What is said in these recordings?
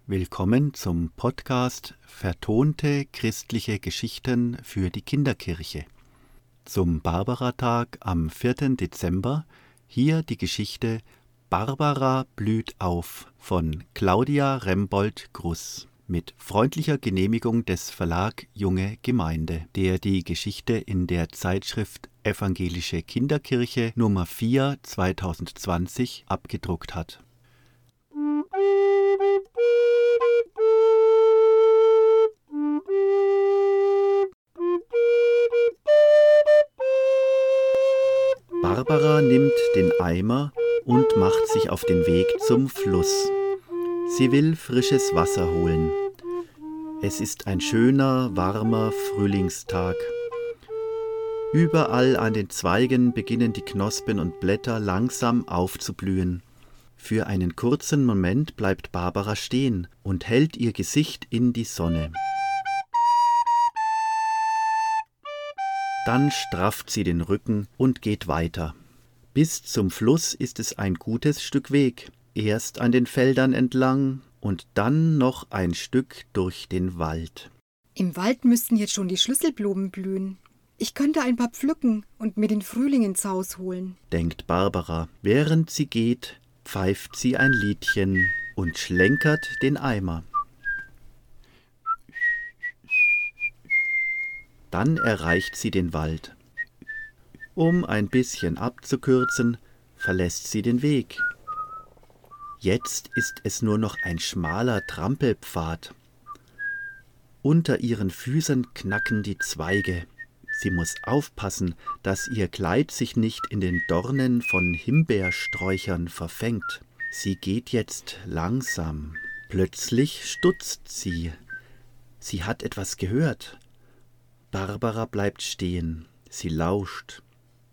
Willkommen zum Podcast Vertonte christliche Geschichten für die Kinderkirche. Zum Barbaratag am 4. Dezember hier die Geschichte Barbara blüht auf von Claudia Rembold-Gruss mit freundlicher Genehmigung des Verlag Junge Gemeinde, der die Geschichte in der Zeitschrift Evangelische Kinderkirche Nummer 4 2020 abgedruckt hat. Barbara nimmt den Eimer und macht sich auf den Weg zum Fluss. Sie will frisches Wasser holen. Es ist ein schöner, warmer Frühlingstag. Überall an den Zweigen beginnen die Knospen und Blätter langsam aufzublühen. Für einen kurzen Moment bleibt Barbara stehen und hält ihr Gesicht in die Sonne. Dann strafft sie den Rücken und geht weiter. Bis zum Fluss ist es ein gutes Stück Weg. Erst an den Feldern entlang und dann noch ein Stück durch den Wald. Im Wald müssten jetzt schon die Schlüsselblumen blühen. Ich könnte ein paar pflücken und mir den Frühling ins Haus holen, denkt Barbara. Während sie geht, pfeift sie ein Liedchen und schlenkert den Eimer. Dann erreicht sie den Wald. Um ein bisschen abzukürzen, verlässt sie den Weg. Jetzt ist es nur noch ein schmaler Trampelpfad. Unter ihren Füßen knacken die Zweige. Sie muss aufpassen, dass ihr Kleid sich nicht in den Dornen von Himbeersträuchern verfängt. Sie geht jetzt langsam. Plötzlich stutzt sie. Sie hat etwas gehört. Barbara bleibt stehen. Sie lauscht.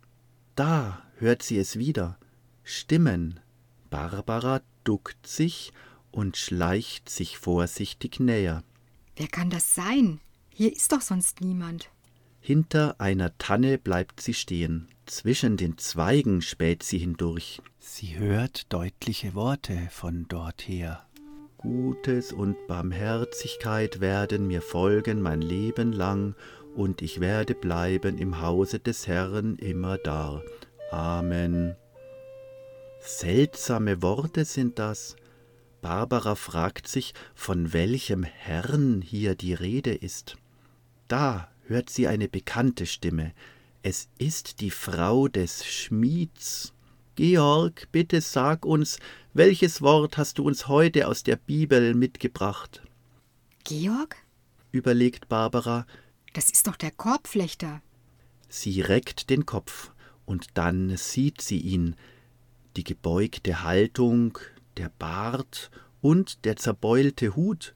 Da hört sie es wieder. Stimmen. Barbara duckt sich und schleicht sich vorsichtig näher. Wer kann das sein? Hier ist doch sonst niemand. Hinter einer Tanne bleibt sie stehen. Zwischen den Zweigen späht sie hindurch. Sie hört deutliche Worte von dorther. Gutes und Barmherzigkeit werden mir folgen mein Leben lang, und ich werde bleiben im Hause des Herrn immerdar. Amen. Seltsame Worte sind das. Barbara fragt sich, von welchem Herrn hier die Rede ist. Da hört sie eine bekannte Stimme. Es ist die Frau des Schmieds. Georg, bitte sag uns, welches Wort hast du uns heute aus der Bibel mitgebracht? Georg? Überlegt Barbara. Das ist doch der Korbflechter. Sie reckt den Kopf und dann sieht sie ihn. Die gebeugte Haltung, der Bart und der zerbeulte Hut.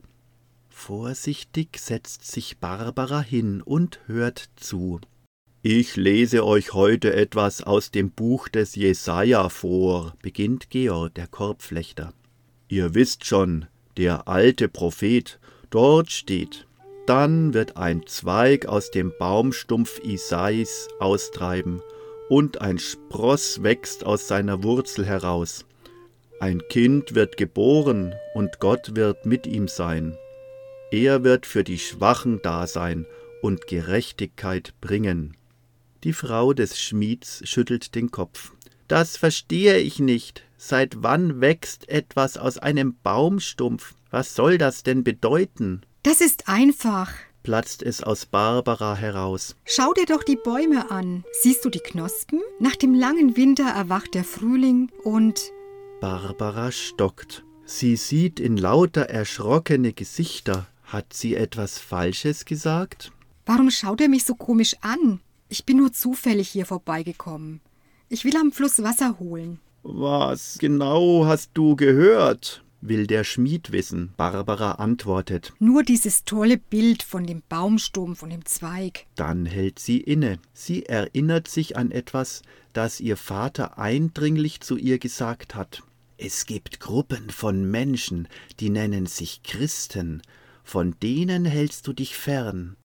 Vorsichtig setzt sich Barbara hin und hört zu. Ich lese euch heute etwas aus dem Buch des Jesaja vor, beginnt Georg, der Korbflechter. Ihr wisst schon, der alte Prophet, dort steht: Dann wird ein Zweig aus dem Baumstumpf Isais austreiben, und ein Spross wächst aus seiner Wurzel heraus. Ein Kind wird geboren, und Gott wird mit ihm sein. Er wird für die Schwachen da sein und Gerechtigkeit bringen. Die Frau des Schmieds schüttelt den Kopf. Das verstehe ich nicht. Seit wann wächst etwas aus einem Baumstumpf? Was soll das denn bedeuten? Das ist einfach, platzt es aus Barbara heraus. Schau dir doch die Bäume an. Siehst du die Knospen? Nach dem langen Winter erwacht der Frühling und... Barbara stockt. Sie sieht in lauter erschrockene Gesichter. Hat sie etwas Falsches gesagt? Warum schaut er mich so komisch an? Ich bin nur zufällig hier vorbeigekommen. Ich will am Fluss Wasser holen. Was genau hast du gehört? Will der Schmied wissen. Barbara antwortet. Nur dieses tolle Bild von dem Baumstumpf und dem Zweig. Dann hält sie inne. Sie erinnert sich an etwas, das ihr Vater eindringlich zu ihr gesagt hat. Es gibt Gruppen von Menschen, die nennen sich Christen. Von denen hältst du dich fern.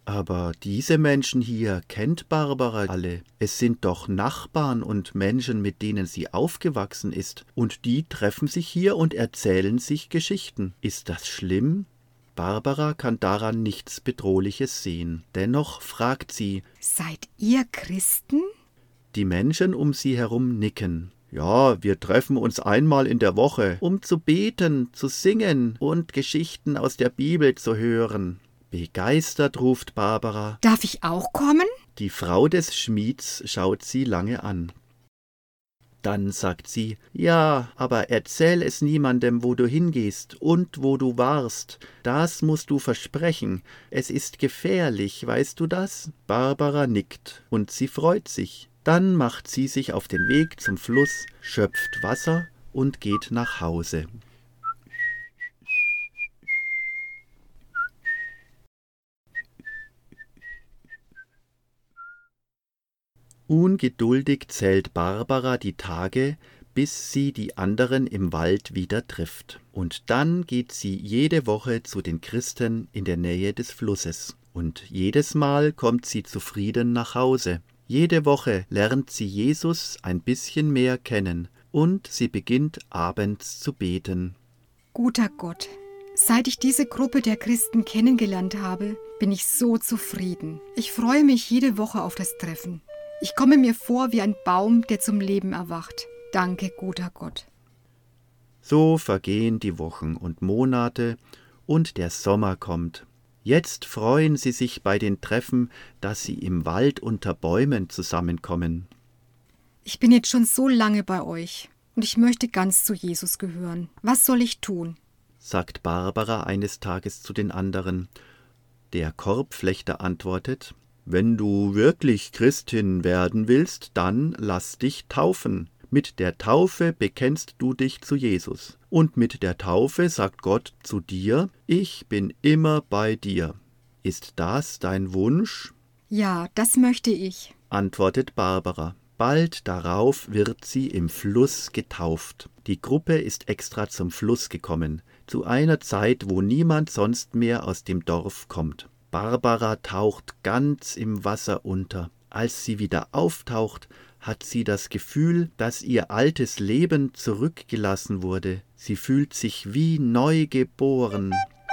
Aber diese Menschen hier kennt Barbara alle. Es sind doch Nachbarn und Menschen, mit denen sie aufgewachsen ist. Und die treffen sich hier und erzählen sich Geschichten. Ist das schlimm? Barbara kann daran nichts Bedrohliches sehen. Dennoch fragt sie: Seid ihr Christen? Die Menschen um sie herum nicken. Ja, wir treffen uns einmal in der Woche, um zu beten, zu singen und Geschichten aus der Bibel zu hören. Begeistert ruft Barbara. Darf ich auch kommen? Die Frau des Schmieds schaut sie lange an. Dann sagt sie: Ja, aber erzähl es niemandem, wo du hingehst und wo du warst. Das musst du versprechen. Es ist gefährlich, weißt du das? Barbara nickt und sie freut sich. Dann macht sie sich auf den Weg zum Fluss, schöpft Wasser und geht nach Hause. Ungeduldig zählt Barbara die Tage, bis sie die anderen im Wald wieder trifft. Und dann geht sie jede Woche zu den Christen in der Nähe des Flusses. Und jedes Mal kommt sie zufrieden nach Hause. Jede Woche lernt sie Jesus ein bisschen mehr kennen und sie beginnt abends zu beten. Guter Gott, seit ich diese Gruppe der Christen kennengelernt habe, bin ich so zufrieden. Ich freue mich jede Woche auf das Treffen. Ich komme mir vor wie ein Baum, der zum Leben erwacht. Danke, guter Gott. So vergehen die Wochen und Monate und der Sommer kommt. Jetzt freuen sie sich bei den Treffen, dass sie im Wald unter Bäumen zusammenkommen. Ich bin jetzt schon so lange bei euch und ich möchte ganz zu Jesus gehören. Was soll ich tun? Sagt Barbara eines Tages zu den anderen. Der Korbflechter antwortet: Wenn du wirklich Christin werden willst, dann lass dich taufen. Mit der Taufe bekennst du dich zu Jesus. Und mit der Taufe sagt Gott zu dir: Ich bin immer bei dir. Ist das dein Wunsch? Ja, das möchte ich, Antwortet Barbara. Bald darauf wird sie im Fluss getauft. Die Gruppe ist extra zum Fluss gekommen, zu einer Zeit, wo niemand sonst mehr aus dem Dorf kommt. Barbara taucht ganz im Wasser unter. Als sie wieder auftaucht, hat sie das Gefühl, dass ihr altes Leben zurückgelassen wurde. Sie fühlt sich wie neu geboren.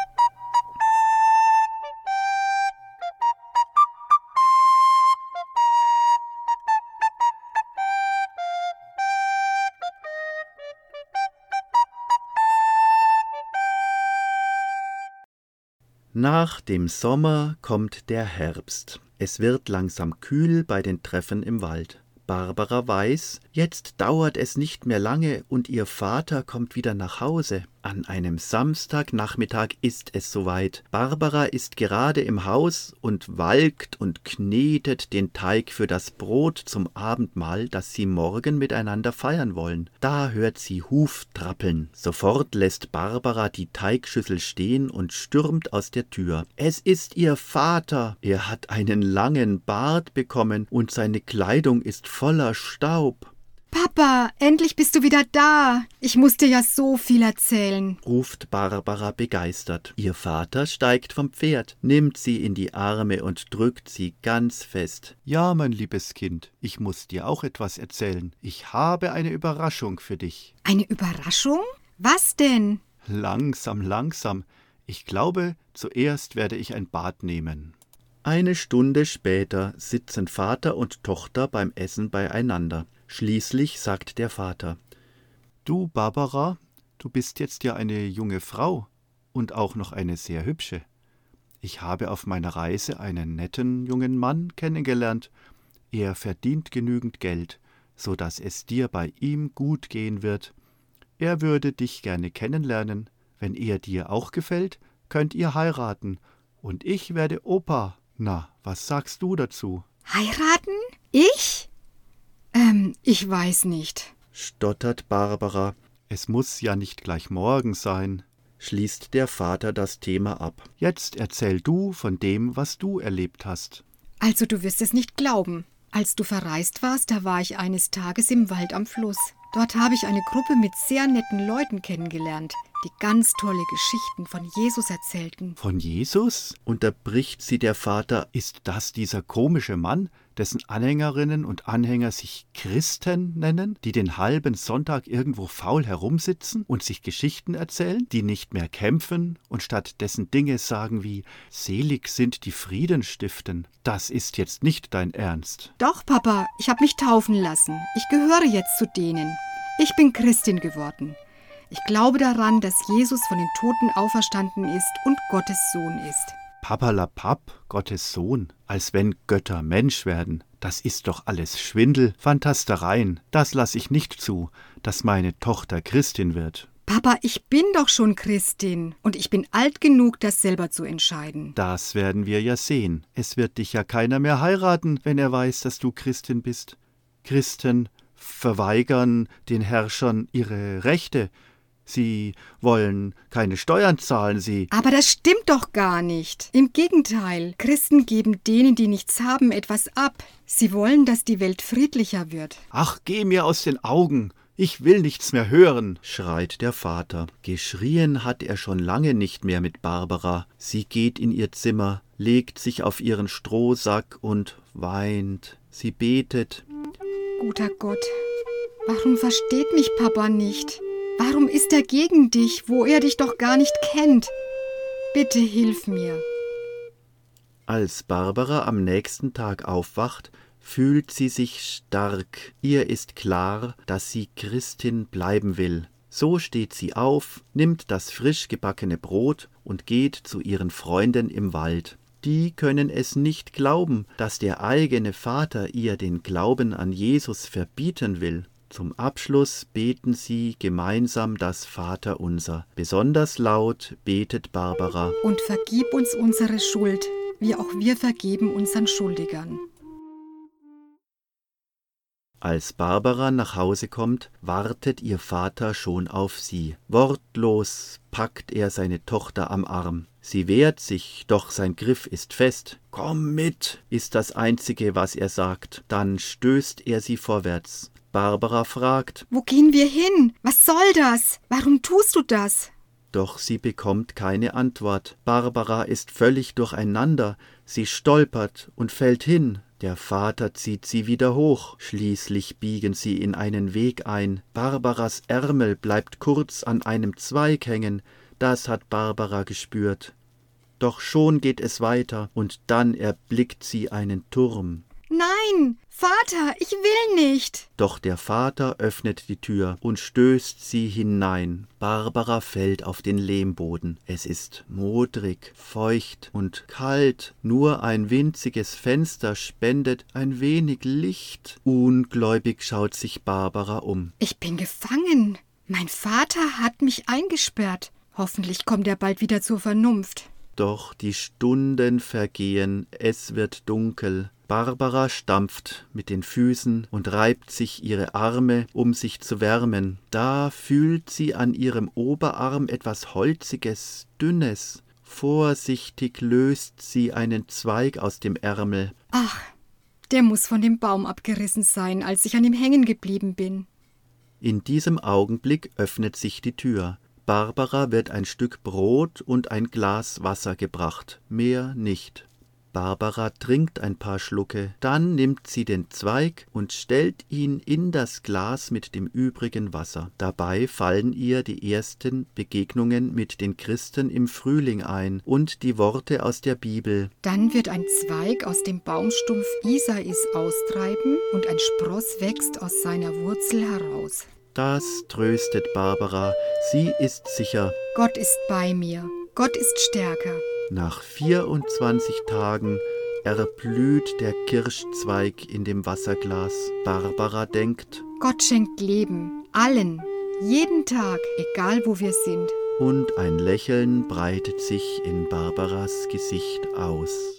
Nach dem Sommer kommt der Herbst. Es wird langsam kühl bei den Treffen im Wald. Barbara weiß, jetzt dauert es nicht mehr lange und ihr Vater kommt wieder nach Hause. An einem Samstagnachmittag ist es soweit. Barbara ist gerade im Haus und walkt und knetet den Teig für das Brot zum Abendmahl, das sie morgen miteinander feiern wollen. Da hört sie Huftrappeln. Sofort lässt Barbara die Teigschüssel stehen und stürmt aus der Tür. Es ist ihr Vater. Er hat einen langen Bart bekommen und seine Kleidung ist voller Staub. Papa, endlich bist du wieder da. Ich muss dir ja so viel erzählen, ruft Barbara begeistert. Ihr Vater steigt vom Pferd, nimmt sie in die Arme und drückt sie ganz fest. Ja, mein liebes Kind, ich muss dir auch etwas erzählen. Ich habe eine Überraschung für dich. Eine Überraschung? Was denn? Langsam, langsam. Ich glaube, zuerst werde ich ein Bad nehmen. Eine Stunde später sitzen Vater und Tochter beim Essen beieinander. Schließlich sagt der Vater: Du, Barbara, du bist jetzt ja eine junge Frau und auch noch eine sehr hübsche. Ich habe auf meiner Reise einen netten jungen Mann kennengelernt. Er verdient genügend Geld, so dass es dir bei ihm gut gehen wird. Er würde dich gerne kennenlernen. Wenn er dir auch gefällt, könnt ihr heiraten. Und ich werde Opa. Na, was sagst du dazu? Heiraten? Ich? Ich weiß nicht, stottert Barbara. Es muss ja nicht gleich morgen sein, schließt der Vater das Thema ab. Jetzt erzähl du von dem, was du erlebt hast. Also du wirst es nicht glauben. Als du verreist warst, da war ich eines Tages im Wald am Fluss. Dort habe ich eine Gruppe mit sehr netten Leuten kennengelernt. die ganz tolle Geschichten von Jesus erzählten. Von Jesus? Unterbricht sie der Vater, ist das dieser komische Mann, dessen Anhängerinnen und Anhänger sich Christen nennen, die den halben Sonntag irgendwo faul herumsitzen und sich Geschichten erzählen, die nicht mehr kämpfen und stattdessen Dinge sagen wie »Selig sind die Frieden stiften«? Das ist jetzt nicht dein Ernst. Doch, Papa, ich habe mich taufen lassen. Ich gehöre jetzt zu denen. Ich bin Christin geworden. Ich glaube daran, dass Jesus von den Toten auferstanden ist und Gottes Sohn ist. Papperlapapp, Gottes Sohn, als wenn Götter Mensch werden. Das ist doch alles Schwindel, Fantastereien. Das lasse ich nicht zu, dass meine Tochter Christin wird. Papa, ich bin doch schon Christin und ich bin alt genug, das selber zu entscheiden. Das werden wir ja sehen. Es wird dich ja keiner mehr heiraten, wenn er weiß, dass du Christin bist. Christen verweigern den Herrschern ihre Rechte. Sie wollen keine Steuern zahlen, sie... Aber das stimmt doch gar nicht. Im Gegenteil, Christen geben denen, die nichts haben, etwas ab. Sie wollen, dass die Welt friedlicher wird. Ach, geh mir aus den Augen! Ich will nichts mehr hören, schreit der Vater. Geschrien hat er schon lange nicht mehr mit Barbara. Sie geht in ihr Zimmer, legt sich auf ihren Strohsack und weint. Sie betet. Guter Gott, warum versteht mich Papa nicht? Warum ist er gegen dich, wo er dich doch gar nicht kennt? Bitte hilf mir. Als Barbara am nächsten Tag aufwacht, fühlt sie sich stark. Ihr ist klar, dass sie Christin bleiben will. So steht sie auf, nimmt das frisch gebackene Brot und geht zu ihren Freunden im Wald. Die können es nicht glauben, dass der eigene Vater ihr den Glauben an Jesus verbieten will. Zum Abschluss beten sie gemeinsam das Vaterunser. Besonders laut betet Barbara. Und vergib uns unsere Schuld, wie auch wir vergeben unseren Schuldigern. Als Barbara nach Hause kommt, wartet ihr Vater schon auf sie. Wortlos packt er seine Tochter am Arm. Sie wehrt sich, doch sein Griff ist fest. »Komm mit«, ist das Einzige, was er sagt. Dann stößt er sie vorwärts. Barbara fragt, »Wo gehen wir hin? Was soll das? Warum tust du das?« Doch sie bekommt keine Antwort. Barbara ist völlig durcheinander. Sie stolpert und fällt hin. Der Vater zieht sie wieder hoch. Schließlich biegen sie in einen Weg ein. Barbaras Ärmel bleibt kurz an einem Zweig hängen. Das hat Barbara gespürt. Doch schon geht es weiter und dann erblickt sie einen Turm. »Nein, Vater, ich will nicht!« Doch der Vater öffnet die Tür und stößt sie hinein. Barbara fällt auf den Lehmboden. Es ist modrig, feucht und kalt. Nur ein winziges Fenster spendet ein wenig Licht. Ungläubig schaut sich Barbara um. »Ich bin gefangen. Mein Vater hat mich eingesperrt. Hoffentlich kommt er bald wieder zur Vernunft.« Doch die Stunden vergehen, es wird dunkel. Barbara stampft mit den Füßen und reibt sich ihre Arme, um sich zu wärmen. Da fühlt sie an ihrem Oberarm etwas Holziges, Dünnes. Vorsichtig löst sie einen Zweig aus dem Ärmel. Ach, der muss von dem Baum abgerissen sein, als ich an ihm hängen geblieben bin. In diesem Augenblick öffnet sich die Tür. Barbara wird ein Stück Brot und ein Glas Wasser gebracht, mehr nicht. Barbara trinkt ein paar Schlucke, dann nimmt sie den Zweig und stellt ihn in das Glas mit dem übrigen Wasser. Dabei fallen ihr die ersten Begegnungen mit den Christen im Frühling ein und die Worte aus der Bibel. Dann wird ein Zweig aus dem Baumstumpf Isais austreiben und ein Spross wächst aus seiner Wurzel heraus. Das tröstet Barbara. Sie ist sicher. Gott ist bei mir. Gott ist stärker. Nach 24 Tagen erblüht der Kirschzweig in dem Wasserglas. Barbara denkt, Gott schenkt Leben, allen, jeden Tag, egal wo wir sind. Und ein Lächeln breitet sich in Barbaras Gesicht aus.